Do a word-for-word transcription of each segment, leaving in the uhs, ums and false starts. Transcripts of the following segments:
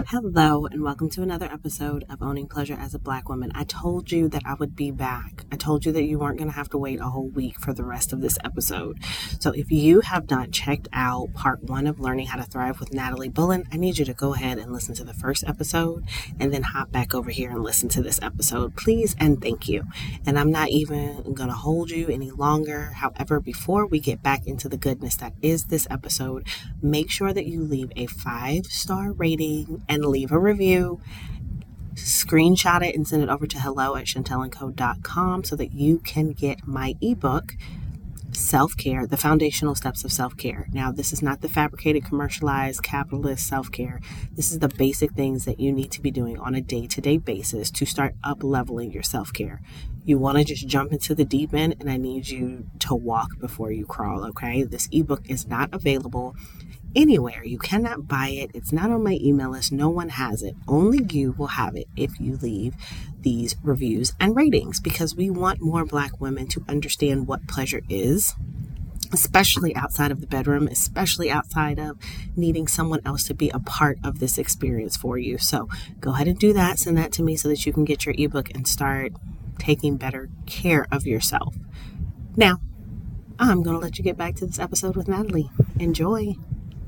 Hello, and welcome to another episode of Owning Pleasure as a Black Woman. I told you that I would be back. I told you that you weren't going to have to wait a whole week for the rest of this episode. So if you have not checked out part one of Learning How to Thrive with Natalie Bullen, I need you to go ahead and listen to the first episode and then hop back over here and listen to this episode, please and thank you. And I'm not even going to hold you any longer. However, before we get back into the goodness that is this episode, make sure that you leave a five-star rating and leave a review. Screenshot it and send it over to hello at chantel and co dot com so that you can get my ebook, Self-Care, The Foundational Steps of Self-Care. Now, this is not the fabricated, commercialized, capitalist self-care. This is the basic things that you need to be doing on a day-to-day basis to start up-leveling your self-care. You want to just jump into the deep end, and I need you to walk before you crawl, okay? This ebook is not available anywhere. You cannot buy it. It's not on my email list. No one has it. Only you will have it if you leave these reviews and ratings, because we want more Black women to understand what pleasure is, especially outside of the bedroom, especially outside of needing someone else to be a part of this experience for you. So go ahead and do that. Send that to me so that you can get your ebook and start taking better care of yourself. Now, I'm going to let you get back to this episode with Natalie. Enjoy.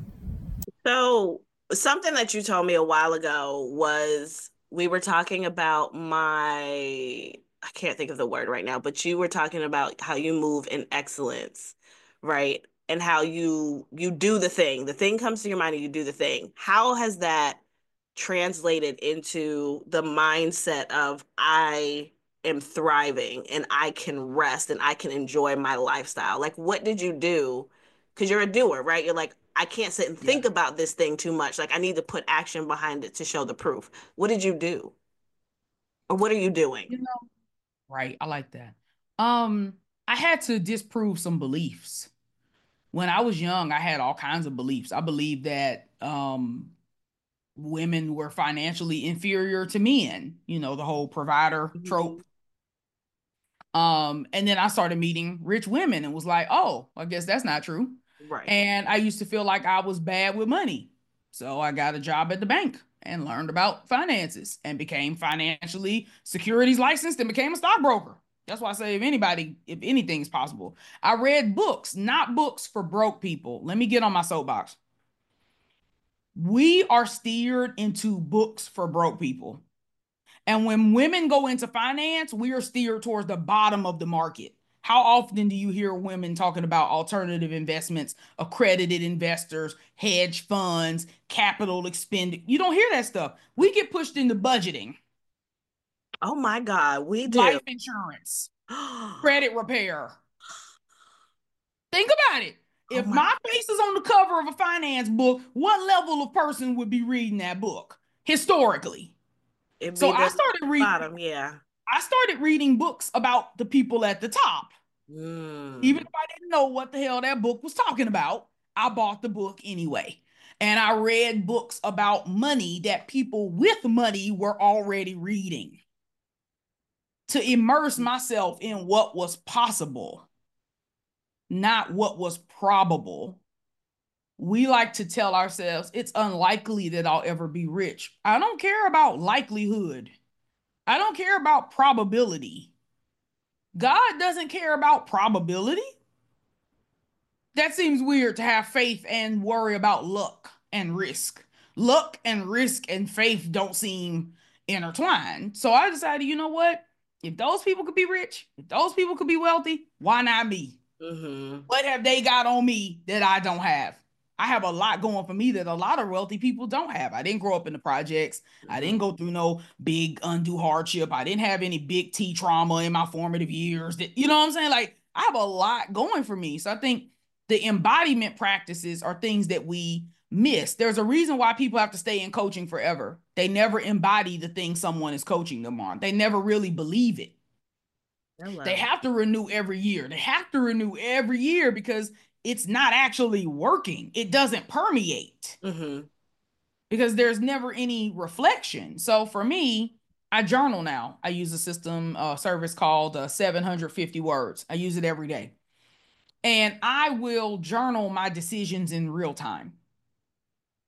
So something that you told me a while ago was we were talking about my, I can't think of the word right now, but you were talking about how you move in excellence, right? And how you you do the thing. The thing comes to your mind and you do the thing. How has that translated into the mindset of I am thriving and I can rest and I can enjoy my lifestyle? Like, what did you do? Because you're a doer, right? You're like, I can't sit and think Yeah. about this thing too much. Like, I need to put action behind it to show the proof. What did you do? Or what are you doing? You know, right. I like that. Um, I had to disprove some beliefs. When I was young, I had all kinds of beliefs. I believed that um women were financially inferior to men, you know, the whole provider Mhm. trope. Um, and then I started meeting rich women and was like, oh, I guess that's not true. Right. And I used to feel like I was bad with money. So I got a job at the bank and learned about finances and became financially securities licensed and became a stockbroker. That's why I say if anybody, if anything's possible. I read books, not books for broke people. Let me get on my soapbox. We are steered into books for broke people. And when women go into finance, we are steered towards the bottom of the market. How often do you hear women talking about alternative investments, accredited investors, hedge funds, capital expended? You don't hear that stuff. We get pushed into budgeting, Oh my God, we do. life insurance, credit repair. Think about it. Oh If my, my face is on the cover of a finance book, what level of person would be reading that book historically? it'd So be I the started reading bottom, yeah. I started reading books about the people at the top. Even Mm. if I didn't know what the hell that book was talking about, I bought the book anyway. And I read books about money that people with money were already reading to immerse myself in what was possible, not what was probable. We like to tell ourselves it's unlikely that I'll ever be rich. I don't care about likelihood. I don't care about probability. God doesn't care about probability. That seems weird to have faith and worry about luck and risk. Luck and risk and faith don't seem intertwined. So I decided, you know what? If those people could be rich, if those people could be wealthy, why not me? Mm-hmm. What have they got on me that I don't have? I have a lot going for me that a lot of wealthy people don't have. I didn't grow up in the projects. I Mm-hmm. didn't go through no big undue hardship. I didn't have any big T trauma in my formative years. That, you know what I'm saying? Like I have a lot going for me. So I think the embodiment practices are things that we miss. There's a reason why people have to stay in coaching forever. They never embody the thing someone is coaching them on. They never really believe it. They Hello. have to renew every year. They have to renew every year because it's not actually working. It doesn't permeate Mm-hmm. because there's never any reflection. So for me, I journal now. I use a system, a uh, service called uh, seven hundred fifty words. I use it every day. And I will journal my decisions in real time.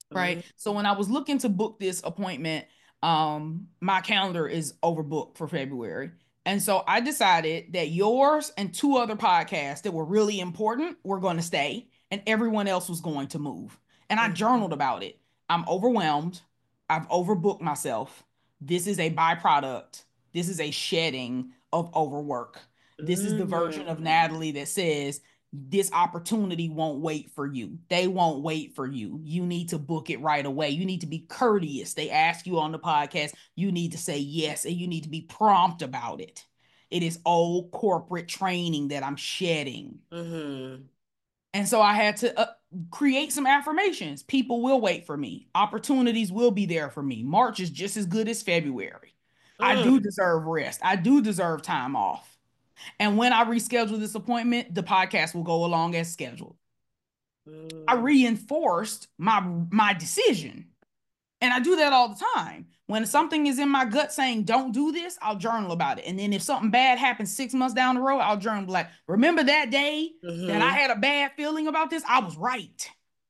right? Mm. So when I was looking to book this appointment, um, my calendar is overbooked for February. And so I decided that yours and two other podcasts that were really important were going to stay, and everyone else was going to move. And I journaled about it. I'm overwhelmed. I've overbooked myself. This is a byproduct. This is a shedding of overwork. This is the version of Mm. Natalie that says, this opportunity won't wait for you. They won't wait for you. You need to book it right away. You need to be courteous. They ask you on the podcast, you need to say yes, and you need to be prompt about it. It is old corporate training that I'm shedding. Mm-hmm. And so I had to uh, create some affirmations. People will wait for me. Opportunities will be there for me. March is just as good as February. Mm. I do deserve rest. I do deserve time off. And when I reschedule this appointment, the podcast will go along as scheduled. Mm. I reinforced my my decision. And I do that all the time. When something is in my gut saying, don't do this, I'll journal about it. And then if something bad happens six months down the road, I'll journal like, remember that day mm-hmm. that I had a bad feeling about this? I was right.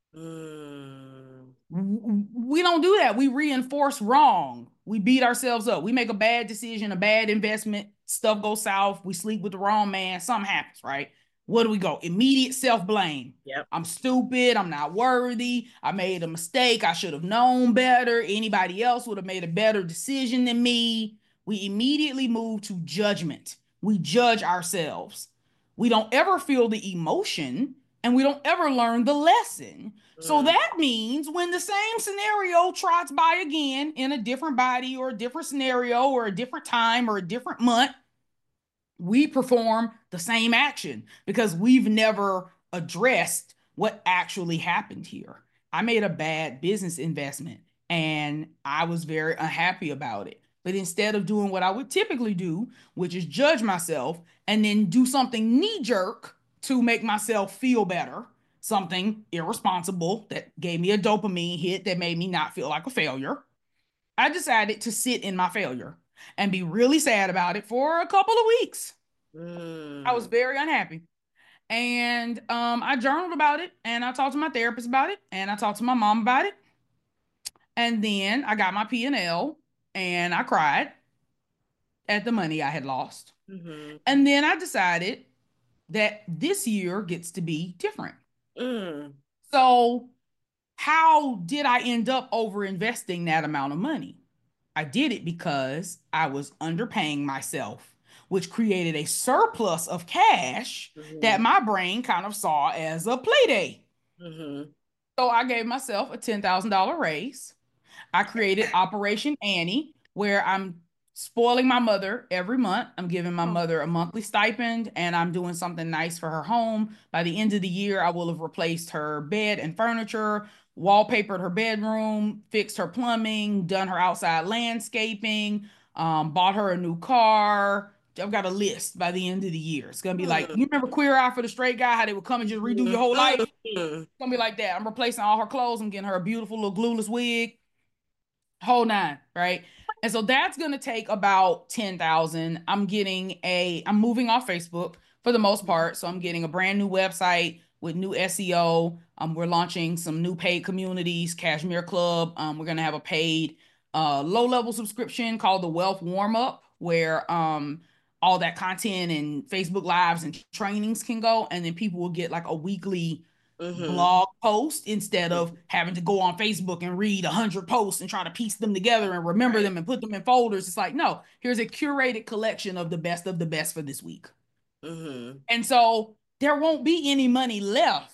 Mm. We don't do that. We reinforce wrong. We beat ourselves up. We make a bad decision, a bad investment. Stuff goes south. We sleep with the wrong man. Something happens, right? Where do we go? Immediate self-blame. Yep. I'm stupid. I'm not worthy. I made a mistake. I should have known better. Anybody else would have made a better decision than me. We immediately move to judgment. We judge ourselves. We don't ever feel the emotion, and we don't ever learn the lesson. Mm. So that means when the same scenario trots by again in a different body or a different scenario or a different time or a different month, we perform the same action because we've never addressed what actually happened here. I made a bad business investment and I was very unhappy about it. But instead of doing what I would typically do, which is judge myself and then do something knee-jerk to make myself feel better, something irresponsible that gave me a dopamine hit that made me not feel like a failure, I decided to sit in my failure and be really sad about it for a couple of weeks. Mm. I was very unhappy. And um, I journaled about it, and I talked to my therapist about it, and I talked to my mom about it. And then I got my P and L, and I cried at the money I had lost. Mm-hmm. And then I decided that this year gets to be different. Mm. So how did I end up over investing that amount of money? I did it because I was underpaying myself, which created a surplus of cash mm-hmm. that my brain kind of saw as a payday. Mm-hmm. So I gave myself a ten thousand dollars raise. I created Operation Annie, where I'm spoiling my mother every month. I'm giving my mother a monthly stipend, and I'm doing something nice for her home. By the end of the year, I will have replaced her bed and furniture, wallpapered her bedroom, fixed her plumbing, done her outside landscaping, um, bought her a new car. I've got a list by the end of the year. It's going to be like, you remember Queer Eye for the Straight Guy, how they would come and just redo your whole life? It's going to be like that. I'm replacing all her clothes. I'm getting her a beautiful little glueless wig. Whole nine, right? And so that's going to take about ten thousand. I'm getting a, I'm moving off Facebook for the most part. So I'm getting a brand new website with new S E O. Um, we're launching some new paid communities, Cashmere Club. Um, we're going to have a paid uh, low-level subscription called the Wealth Warm-Up, where um, all that content and Facebook Lives and trainings can go. And then people will get like a weekly mm-hmm. blog post instead of having to go on Facebook and read a hundred posts and try to piece them together and remember right. them and put them in folders. It's like, no, here's a curated collection of the best of the best for this week. Mm-hmm. And so there won't be any money left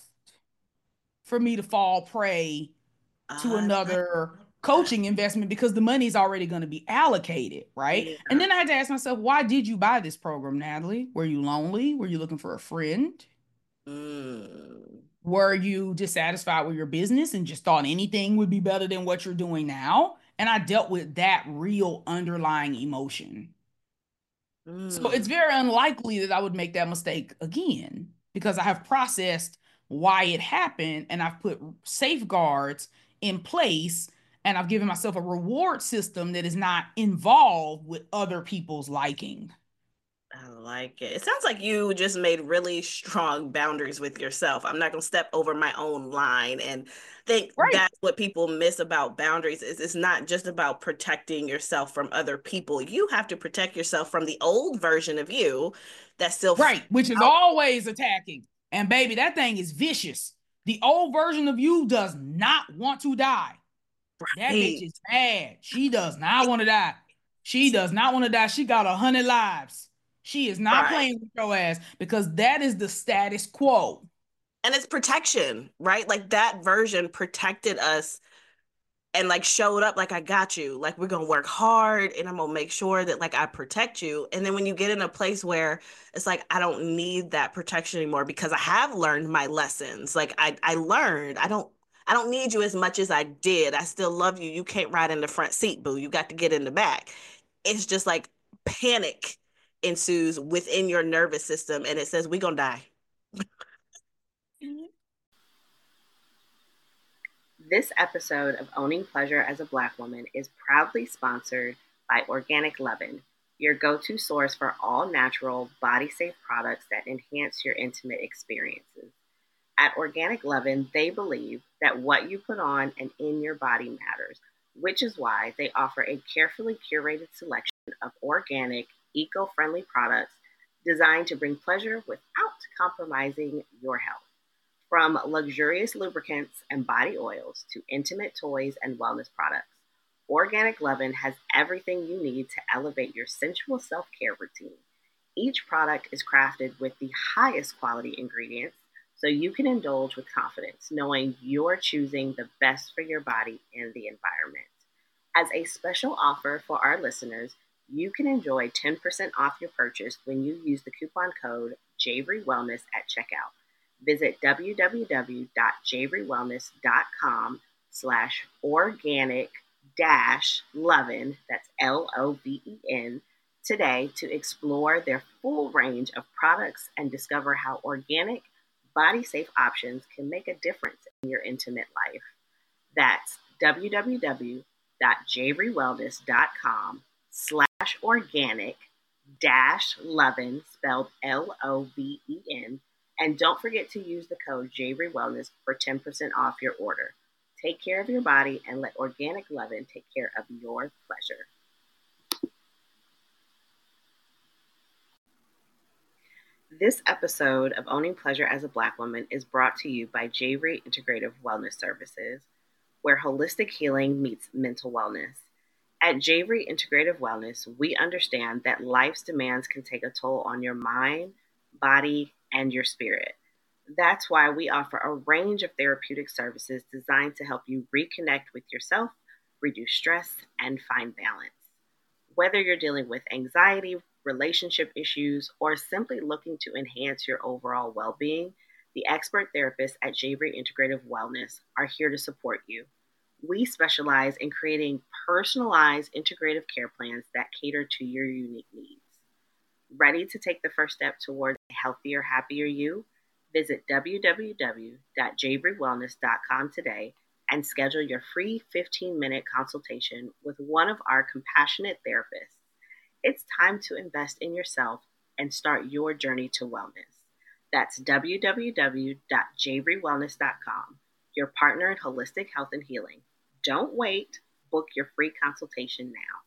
for me to fall prey to uh, another coaching investment because the money's already going to be allocated, right? Yeah. And then I had to ask myself, why did you buy this program, Natalie? Were you lonely? Were you looking for a friend? Mm. Were you dissatisfied with your business and just thought anything would be better than what you're doing now? And I dealt with that real underlying emotion. Mm. So it's very unlikely that I would make that mistake again because I have processed why it happened and I've put safeguards in place and I've given myself a reward system that is not involved with other people's liking. I like it. It sounds like you just made really strong boundaries with yourself. I'm not going to step over my own line. And think Right. that's what people miss about boundaries is it's not just about protecting yourself from other people. You have to protect yourself from the old version of you that's still Right, which is out. always attacking. And baby, that thing is vicious. The old version of you does not want to die. That bitch Right. is bad. She does not want to die. She does not want to die. She got a hundred lives. She is not Right. playing with your ass because that is the status quo. And it's protection, right? Like that version protected us and like showed up like I got you. Like we're gonna work hard and I'm gonna make sure that like I protect you. And then when you get in a place where it's like I don't need that protection anymore because I have learned my lessons. Like I I learned I don't I don't need you as much as I did. I still love you. You can't ride in the front seat, boo. You got to get in the back. It's just like panic ensues within your nervous system and it says we gonna die. This episode of Owning Pleasure as a Black Woman is proudly sponsored by Organic Lovin', your go-to source for all natural, body-safe products that enhance your intimate experiences. At Organic Lovin', they believe that what you put on and in your body matters, which is why they offer a carefully curated selection of organic, eco-friendly products designed to bring pleasure without compromising your health. From luxurious lubricants and body oils to intimate toys and wellness products, Organic Lovin' has everything you need to elevate your sensual self-care routine. Each product is crafted with the highest quality ingredients so you can indulge with confidence, knowing you're choosing the best for your body and the environment. As a special offer for our listeners, you can enjoy ten percent off your purchase when you use the coupon code JAVRYWELLNESS at checkout. Visit www.javrywellness.com slash organic dash lovin, that's L O V E N, today to explore their full range of products and discover how organic, body-safe options can make a difference in your intimate life. That's www.javrywellness.com slash organic dash lovin, spelled L O V E N, and don't forget to use the code JAVRYWELLNESS for ten percent off your order. Take care of your body and let Organic Lovin' take care of your pleasure. This episode of Owning Pleasure as a Black Woman is brought to you by Javery Integrative Wellness Services, where holistic healing meets mental wellness. At Javery Integrative Wellness, we understand that life's demands can take a toll on your mind, body, and your spirit. That's why we offer a range of therapeutic services designed to help you reconnect with yourself, reduce stress, and find balance. Whether you're dealing with anxiety, relationship issues, or simply looking to enhance your overall well-being, the expert therapists at Javery Integrative Wellness are here to support you. We specialize in creating personalized integrative care plans that cater to your unique needs. Ready to take the first step toward a healthier, happier you? Visit w w w dot javrywellness dot com today and schedule your free fifteen-minute consultation with one of our compassionate therapists. It's time to invest in yourself and start your journey to wellness. That's w w w dot javrywellness dot com, your partner in holistic health and healing. Don't wait. Book your free consultation now.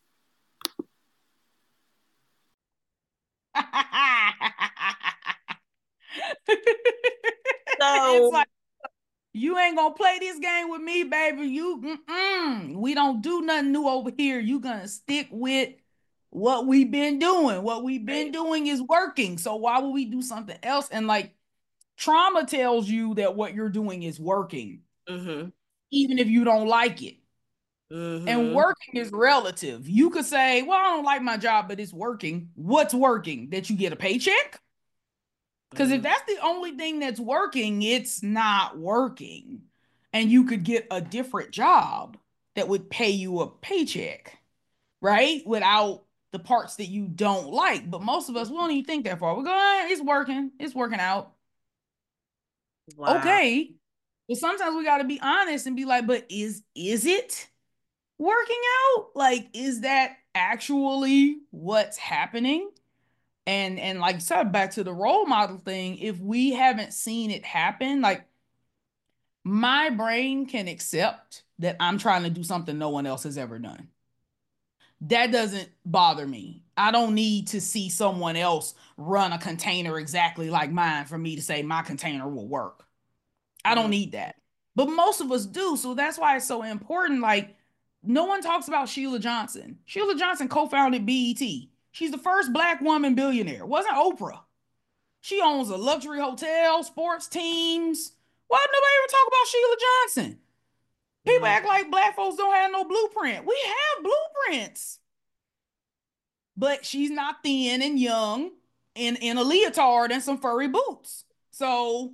So It's like, you ain't gonna play this game with me, baby. You, mm-mm. We don't do nothing new over here. You gonna stick with what we've been doing. What we've been right. doing is working. So why would we do something else? And like, trauma tells you that what you're doing is working, Mm-hmm. even if you don't like it. Mm-hmm. And working is relative. You could say, well, I don't like my job, but it's working. What's working? That you get a paycheck? Because Mm-hmm. if that's the only thing that's working, it's not working. And you could get a different job that would pay you a paycheck, right? Without the parts that you don't like. But most of us, we don't even think that far. We're going, it's working. It's working out. Wow. Okay. But sometimes we got to be honest and be like, but is is it working out? Like, is that actually what's happening? And and like you said, back to the role model thing, if we haven't seen it happen, like my brain can accept that I'm trying to do something no one else has ever done. That doesn't bother me. I don't need to see someone else run a container exactly like mine for me to say my container will work. I don't need that. But most of us do. So that's why it's so important. Like, no one talks about Sheila Johnson. Sheila Johnson co-founded B E T. She's the first black woman billionaire. Wasn't Oprah. She owns a luxury hotel, sports teams. Why did nobody ever talk about Sheila Johnson? People Mm. act like black folks don't have no blueprint. We have blueprints. But she's not thin and young in, in a leotard and some furry boots. So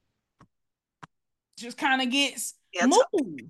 just kind of gets Yeah, moved.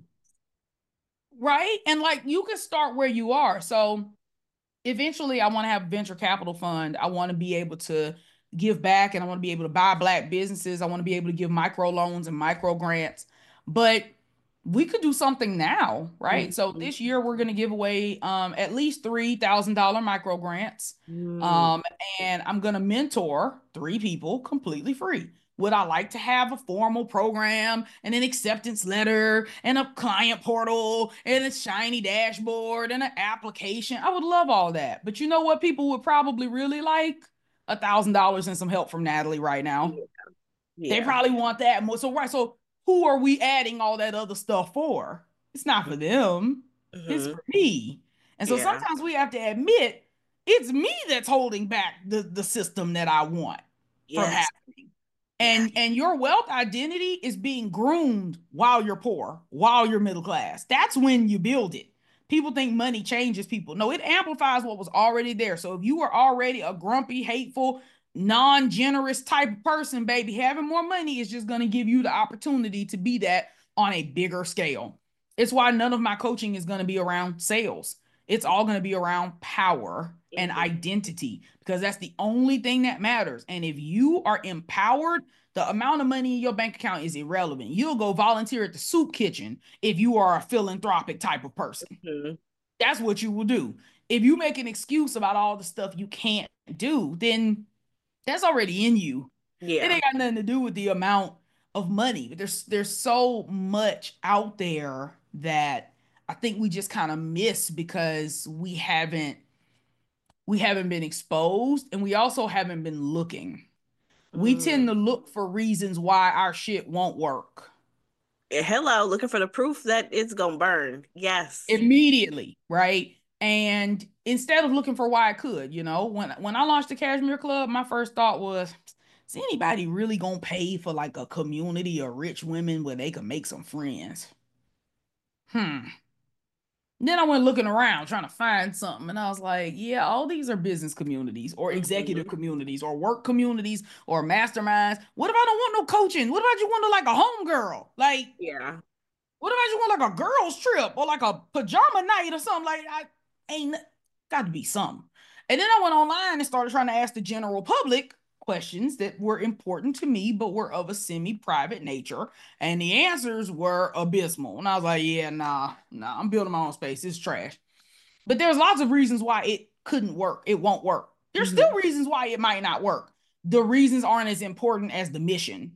Right? And like you can start where you are. So eventually I want to have a venture capital fund. I want to be able to give back and I want to be able to buy black businesses. I want to be able to give micro loans and micro grants. But we could do something now, right? Mm-hmm. So this year we're going to give away um, at least three thousand dollars micro grants. Mm. Um, and I'm going to mentor three people completely free. Would I like to have a formal program and an acceptance letter and a client portal and a shiny dashboard and an application? I would love all that. But you know what people would probably really like? A thousand dollars and some help from Natalie right now. Yeah. Yeah. They probably want that more. So right. So who are we adding all that other stuff for? It's not for them. Mm-hmm. It's for me. And so yeah. sometimes we have to admit it's me that's holding back the, the system that I want yes. from happening. And yeah. and your wealth identity is being groomed while you're poor, while you're middle class. That's when you build it. People think money changes people. No, it amplifies what was already there. So if you were already a grumpy, hateful, non-generous type of person, baby, having more money is just going to give you the opportunity to be that on a bigger scale. It's why none of my coaching is going to be around sales. It's all going to be around power and identity, because that's the only thing that matters. And if you are empowered, the amount of money in your bank account is irrelevant. You'll go volunteer at the soup kitchen if you are a philanthropic type of person. Mm-hmm. That's what you will do. If you make an excuse about all the stuff you can't do, then that's already in you. Yeah. It ain't got nothing to do with the amount of money. There's there's so much out there that I think we just kind of miss because we haven't we haven't been exposed, and we also haven't been looking. Mm. We tend to look for reasons why our shit won't work. Hello, looking for the proof that it's gonna burn. Yes. Immediately, right? And instead of looking for why it could, you know, when when I launched the Cashmere Club, my first thought was, is anybody really gonna pay for like a community of rich women where they can make some friends? Hmm. Then I went looking around trying to find something, and I was like, yeah, all these are business communities or executive mm-hmm. communities or work communities or masterminds. What if I don't want no coaching? What about you want to like a homegirl? Like, yeah. What about you want like a girls trip or like a pajama night or something? Like, I ain't got to be something. And then I went online and started trying to ask the general public questions that were important to me, but were of a semi-private nature. And the answers were abysmal. And I was like, yeah, nah, nah, I'm building my own space. It's trash. But there's lots of reasons why it couldn't work. It won't work. There's mm-hmm. still reasons why it might not work. The reasons aren't as important as the mission.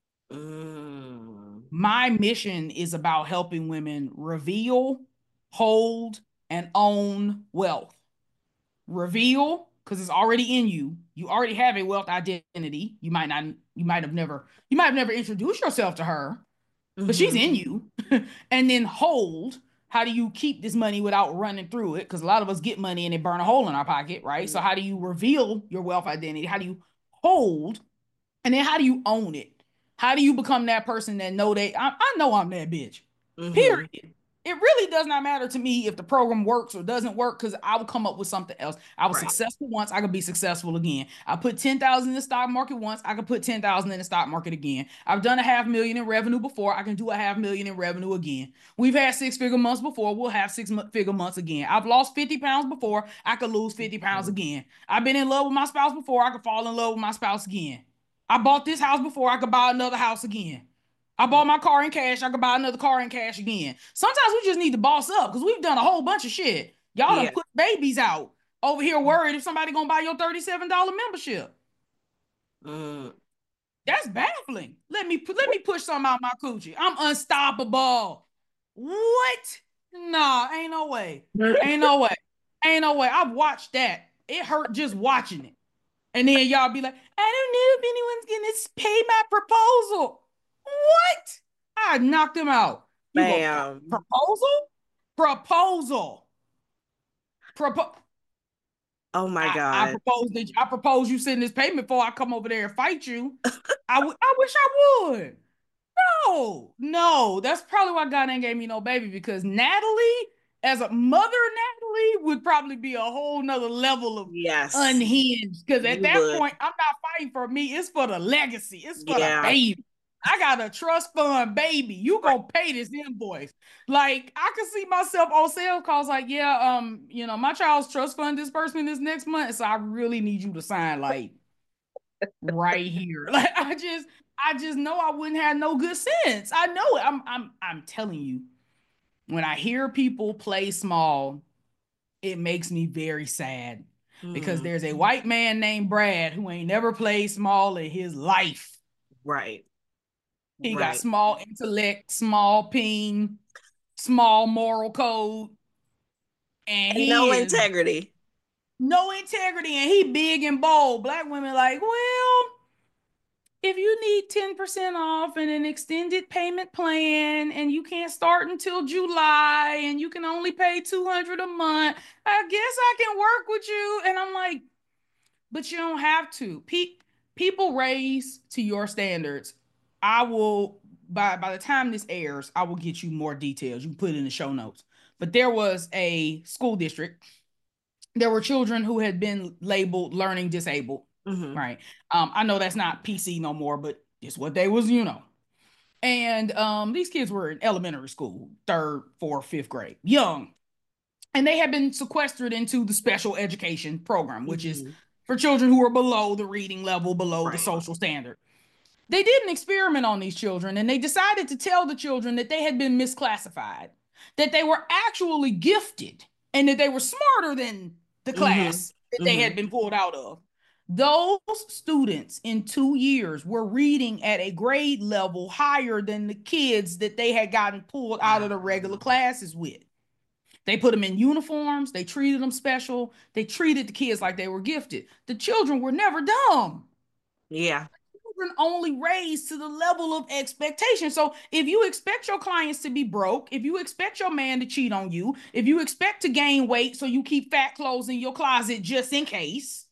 Mm. My mission is about helping women reveal, hold, and own wealth. Reveal, because it's already in you. You already have a wealth identity. You might not, you might have never, you might have never introduced yourself to her, mm-hmm. but she's in you. And then hold, how do you keep this money without running through it? Because a lot of us get money and it burn a hole in our pocket, right? Mm-hmm. So how do you reveal your wealth identity? How do you hold? And then how do you own it? How do you become that person that know that I, I know I'm that bitch? Mm-hmm. Period. It really does not matter to me if the program works or doesn't work, because I will come up with something else. I was right. successful once, I could be successful again. I put ten thousand in the stock market once, I could put ten thousand in the stock market again. I've done a half million in revenue before, I can do a half million in revenue again. We've had six figure months before, we'll have six figure months again. I've lost fifty pounds before, I could lose fifty pounds again. I've been in love with my spouse before, I could fall in love with my spouse again. I bought this house before, I could buy another house again. I bought my car in cash, I could buy another car in cash again. Sometimes we just need to boss up because we've done a whole bunch of shit. Y'all yeah. done put babies out Over here worried if somebody gonna buy your thirty-seven dollar membership. Mm. That's baffling. Let me let me push something out my coochie. I'm unstoppable. What? Nah, ain't no way. Ain't no way. Ain't no way. I've watched that. It hurt just watching it. And then y'all be like, I don't know if anyone's gonna pay my proposal. What? I knocked him out. You go Bam. proposal? Proposal. Propo- Oh my I, God. I propose that I propose you send this payment before I come over there and fight you. I, w- I wish I would. No, no, that's probably why God ain't gave me no baby, because Natalie, as a mother, Natalie would probably be a whole nother level of Yes. unhinged. Because at You that would. point, I'm not fighting for me. It's for the legacy. It's for Yeah. the baby. I got a trust fund baby. You gonna pay this invoice. Like, I could see myself on sales calls like, yeah, um, you know, my child's trust fund disbursement is next month, so I really need you to sign like right here. Like, I just I just know I wouldn't have no good sense. I know it. I'm I'm I'm telling you, when I hear people play small, it makes me very sad. Because Mm. there's a white man named Brad who ain't never played small in his life. Right. He got Right. small intellect, small ping, small moral code, and And he no is integrity. no integrity, and he big and bold. Black women like, well, if you need ten percent off and an extended payment plan and you can't start until July and you can only pay two hundred a month, I guess I can work with you. And I'm like, but you don't have to. Pe- people raise to your standards. I will, by by the time this airs, I will get you more details. You can put it in the show notes. But there was a school district. There were children who had been labeled learning disabled. Mm-hmm. Right. Um, I know that's not P C no more, but it's what they was, you know. And um, these kids were in elementary school, third, fourth, fifth grade, young. And they had been sequestered into the special education program, which is Mm-hmm. for children who are below the reading level, below Right. the social standard. They did an experiment on these children, and they decided to tell the children that they had been misclassified, that they were actually gifted, and that they were smarter than the class Mm-hmm. that they Mm-hmm. had been pulled out of. Those students in two years were reading at a grade level higher than the kids that they had gotten pulled out of the regular classes with. They put them in uniforms. They treated them special. They treated the kids like they were gifted. The children were never dumb. Yeah. Children only raised to the level of expectation. So if you expect your clients to be broke, if you expect your man to cheat on you, if you expect to gain weight so you keep fat clothes in your closet just in case,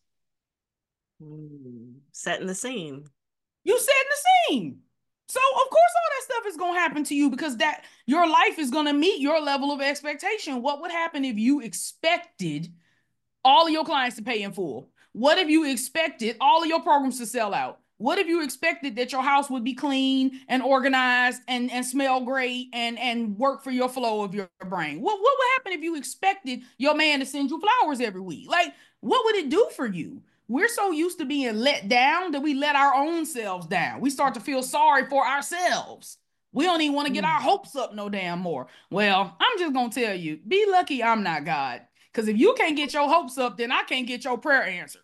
Mm. Setting the scene. you set in the scene. So of course all that stuff is going to happen to you, because that your life is going to meet your level of expectation. What would happen if you expected all of your clients to pay in full? What if you expected all of your programs to sell out? What if you expected that your house would be clean and organized and, and smell great and, and work for your flow of your brain? What, what would happen if you expected your man to send you flowers every week? Like, what would it do for you? We're so used to being let down that we let our own selves down. We start to feel sorry for ourselves. We don't even want to get our hopes up no damn more. Well, I'm just going to tell you, be lucky I'm not God. Because if you can't get your hopes up, then I can't get your prayer answered.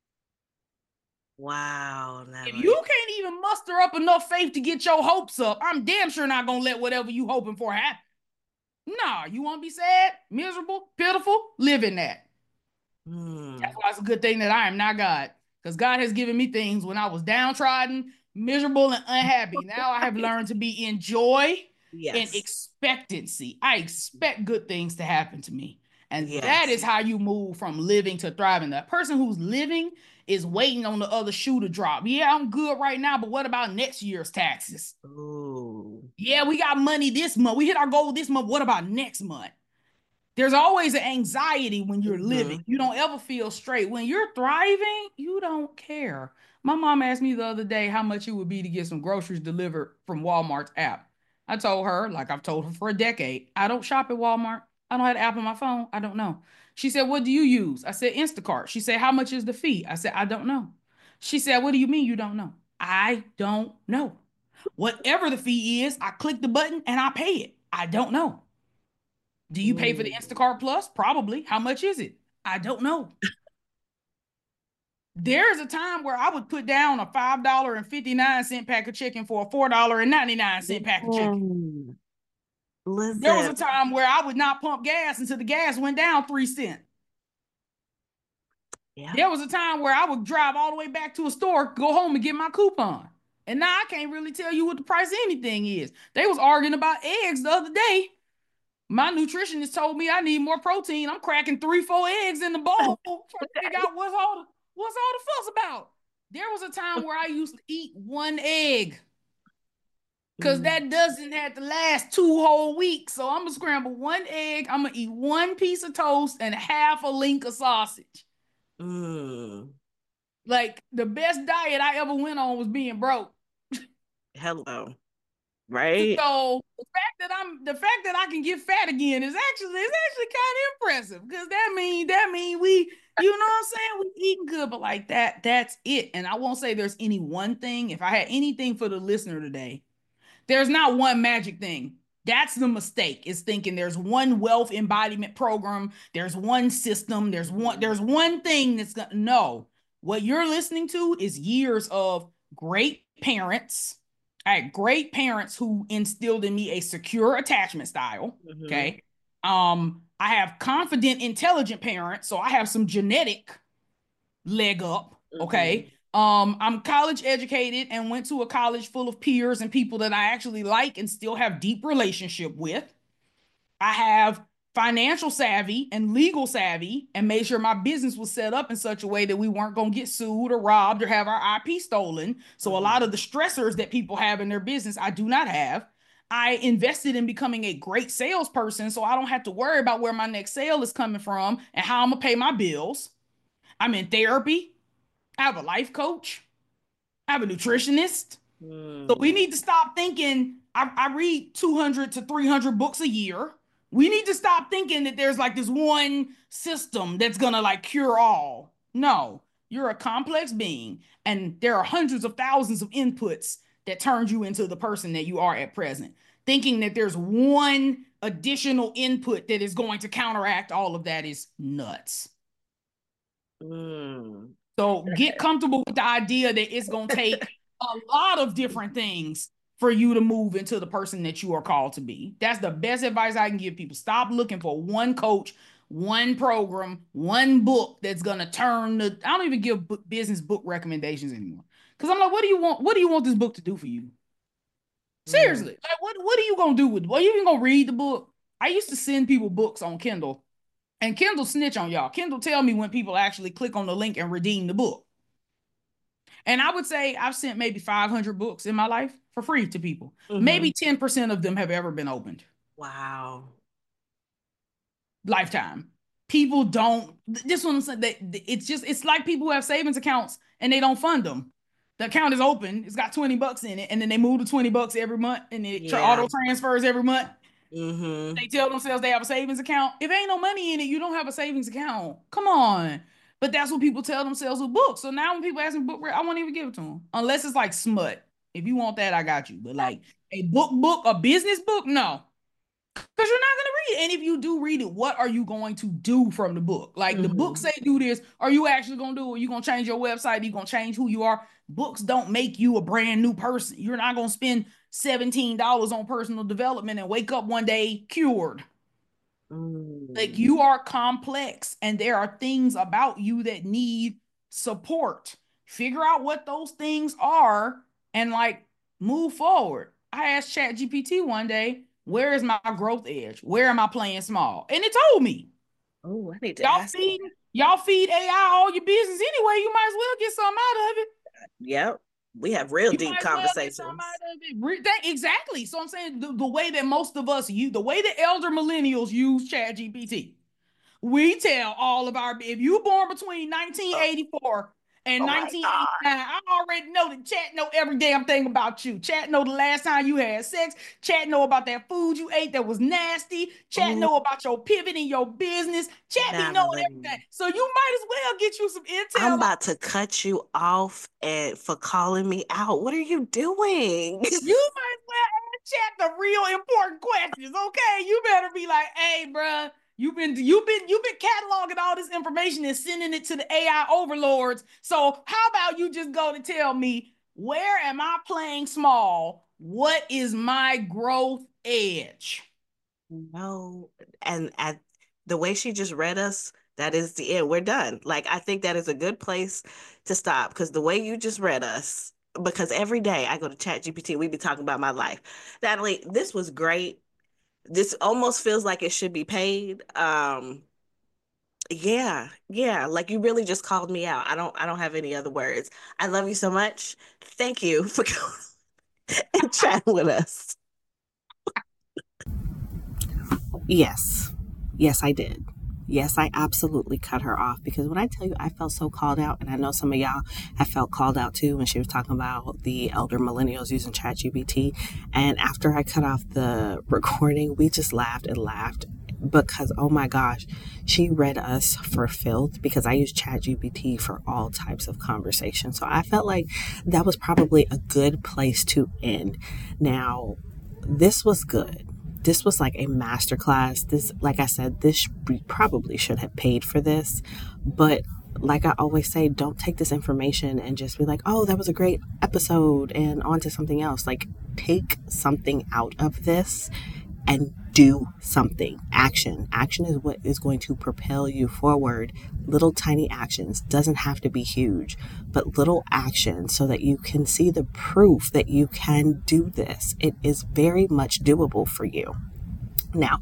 Wow, Natalie. If you can't even muster up enough faith to get your hopes up, I'm damn sure not going to let whatever you hoping for happen. Nah, you want to be sad, miserable, pitiful? Live in that. Mm. That's why it's a good thing that I am not God. Because God has given me things when I was downtrodden, miserable, and unhappy. Now I have learned to be in joy Yes. and expectancy. I expect good things to happen to me. And Yes. that is how you move from living to thriving. The person who's living is waiting on the other shoe to drop. Yeah, I'm good right now, but what about next year's taxes? Ooh. Yeah, we got money this month. We hit our goal this month. What about next month? There's always an anxiety when you're Mm-hmm. living. You don't ever feel straight. When you're thriving, you don't care. My mom asked me the other day how much it would be to get some groceries delivered from Walmart's app. I told her, like I've told her for a decade, I don't shop at Walmart. I don't have the app on my phone. I don't know. She said, what do you use? I said, Instacart. She said, how much is the fee? I said, I don't know. She said, what do you mean you don't know? I don't know. Whatever the fee is, I click the button and I pay it. I don't know. Do you pay for the Instacart Plus? Probably. How much is it? I don't know. There's a time where I would put down a five dollars and fifty-nine cents pack of chicken for a four dollars and ninety-nine cents pack of chicken. Listen. There was a time where I would not pump gas until the gas went down three cents. Yeah. There was a time where I would drive all the way back to a store, go home and get my coupon. And now I can't really tell you what the price of anything is. They was arguing about eggs the other day. My nutritionist told me I need more protein. I'm cracking three, four eggs in the bowl trying to figure out what's all the, what's all the fuss about. There was a time where I used to eat one egg because mm. that doesn't have to last two whole weeks. So I'm going to scramble one egg. I'm going to eat one piece of toast and half a link of sausage. Mm. Like the best diet I ever went on was being broke. Hello. Right. So the fact that I'm the fact that I can get fat again is actually is actually kind of impressive because that mean that mean we, you know what I'm saying, we eating good, but like that, that's it. And I won't say there's any one thing. If I had anything for the listener today, there's not one magic thing. That's the mistake, is thinking there's one wealth embodiment program, there's one system, there's one, there's one thing that's gonna no. What you're listening to is years of great parents. I had great parents who instilled in me a secure attachment style. Mm-hmm. Okay. Um, I have confident, intelligent parents, so I have some genetic leg up. Mm-hmm. Okay. Um, I'm college educated and went to a college full of peers and people that I actually like and still have deep relationship with. I have financial savvy and legal savvy and made sure my business was set up in such a way that we weren't going to get sued or robbed or have our I P stolen. So mm-hmm. a lot of the stressors that people have in their business, I do not have. I invested in becoming a great salesperson so I don't have to worry about where my next sale is coming from and how I'm going to pay my bills. I'm in therapy. I have a life coach. I have a nutritionist. Mm. So we need to stop thinking, I, I read two hundred to three hundred books a year. We need to stop thinking that there's like this one system that's going to like cure all. No, you're a complex being and there are hundreds of thousands of inputs that turned you into the person that you are at present. Thinking that there's one additional input that is going to counteract all of that is nuts. Mm. So get comfortable with the idea that it's going to take a lot of different things for you to move into the person that you are called to be. That's the best advice I can give people. Stop looking for one coach, one program, one book that's going to turn the, I don't even give book, business book recommendations anymore. Because I'm like, what do you want? What do you want this book to do for you? Seriously. Mm. Like, what, what are you going to do with it? Are you even going to read the book? I used to send people books on Kindle. And Kindle snitch on y'all. Kindle tell me when people actually click on the link and redeem the book. And I would say I've sent maybe five hundred books in my life for free to people. Mm-hmm. Maybe ten percent of them have ever been opened. Wow. Lifetime. People don't, this one, it's just, it's like people who have savings accounts and they don't fund them. The account is open. It's got twenty bucks in it. And then they move to twenty bucks every month and it yeah. auto transfers every month. Mm-hmm. They tell themselves they have a savings account. If ain't no money in it, you don't have a savings account. Come on. But that's what people tell themselves with books. So now when people ask me book, I won't even give it to them. Unless it's like smut. If you want that, I got you. But like a book book, a business book, no. Because you're not going to read it. And if you do read it, what are you going to do from the book? Like mm-hmm. the book say do this. Are you actually going to do it? Are you going to change your website? Are you going to change who you are? Books don't make you a brand new person. You're not going to spend seventeen dollars on personal development and wake up one day cured. Mm. Like you are complex and there are things about you that need support. Figure out what those things are and like move forward. I asked ChatGPT one day, where is my growth edge? Where am I playing small? And it told me. Oh, I need to y'all ask feed, y'all feed A I all your business anyway. You might as well get something out of it. Yep. We have real you deep conversations. Well exactly. So I'm saying the, the way that most of us use, the way that elder millennials use ChatGPT, we tell all of our, if you born between nineteen eighty-four and oh nineteen eighty-nine, I already know that Chat know every damn thing about you. Chat know the last time you had sex. Chat know about that food you ate that was nasty. Chat mm. know about your pivot in your business. Chat be knowing everything. So you might as well get you some intel. I'm about to cut you off and for calling me out. What are you doing? You might as well ask Chat the real important questions, okay? You better be like, hey, bruh, You've been you've been you've been cataloging all this information and sending it to the A I overlords. So how about you just go to tell me, where am I playing small? What is my growth edge? No, and at the way she just read us, that is the end. We're done. Like, I think that is a good place to stop, because the way you just read us, because every day I go to Chat G P T, we be talking about my life. Natalie, this was great. This almost feels like it should be paid. Um, yeah, yeah, like you really just called me out. I don't I don't have any other words. I love you so much. Thank you for coming and chatting with us. Yes. Yes, I did. Yes, I absolutely cut her off, because when I tell you I felt so called out, and I know some of y'all have felt called out too when she was talking about the elder millennials using ChatGPT. And after I cut off the recording, we just laughed and laughed because, oh my gosh, she read us for filth, because I use ChatGPT for all types of conversation. So I felt like that was probably a good place to end. Now, this was good. This was like a masterclass. This, like I said, this we probably should have paid for this. But like I always say, don't take this information and just be like, oh, that was a great episode and on to something else. Like, take something out of this and do something. Action. Action is what is going to propel you forward. Little tiny actions. Doesn't have to be huge, but little actions so that you can see the proof that you can do this. It is very much doable for you. Now,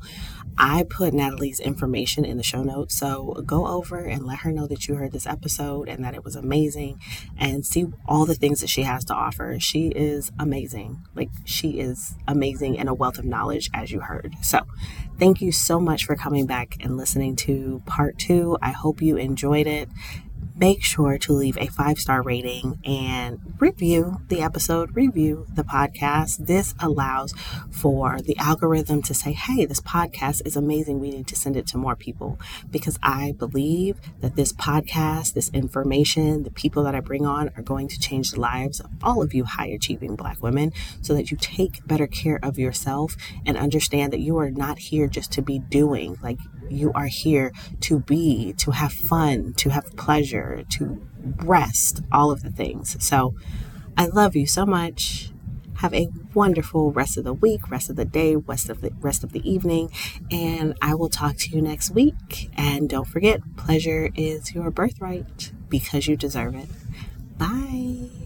I put Natalie's information in the show notes, so go over and let her know that you heard this episode and that it was amazing, and see all the things that she has to offer. She is amazing. Like, she is amazing and a wealth of knowledge, as you heard. So thank you so much for coming back and listening to part two. I hope you enjoyed it. Make sure to leave a five-star rating and review the episode, review the podcast. This allows for the algorithm to say, hey, this podcast is amazing. We need to send it to more people, because I believe that this podcast, this information, the people that I bring on are going to change the lives of all of you high-achieving Black women, so that you take better care of yourself and understand that you are not here just to be doing. Like, you are here to be, to have fun, to have pleasure, to rest, all of the things. So I love you so much. Have a wonderful rest of the week, rest of the day, rest of the rest of the evening, and I will talk to you next week. And don't forget, pleasure is your birthright, because you deserve it. Bye.